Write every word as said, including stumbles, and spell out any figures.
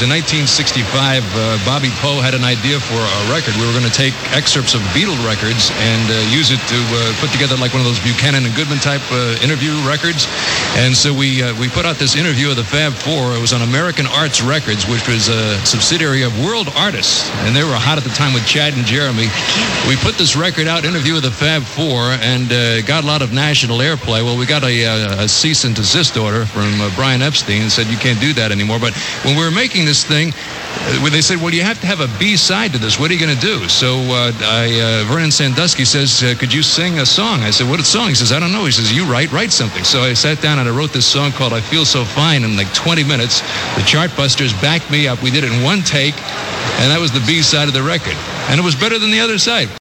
in nineteen sixty-five, uh, Bobby Poe had an idea for a record. We were going to take excerpts of Beatle records and uh, use it to uh, put together like one of those Buchanan and Goodman type uh, interview records. And so we uh, we put out this interview of the Fab Four. It was on American Arts Records, which was a subsidiary of World Artists, and they were hot at the time with Chad and Jeremy. We put this record out, interview of the Fab Four, and uh, got a lot of national airplay. Well, we got a, a, a cease and desist order from uh, Brian Epstein and said you can't do that anymore. But when we were making this thing, uh, they said, well, you have to have a B-side to this. What are you going to do? So uh, I, uh, Vernon Sandusky says, uh, could you sing a song? I said, what a song? He says, I don't know. He says, you write, write something. So I sat down and I wrote this song called I Feel So Fine in like twenty minutes. The Chartbusters backed me up. We did it in one take, and that was the B-side of the record. And it was better than the other side.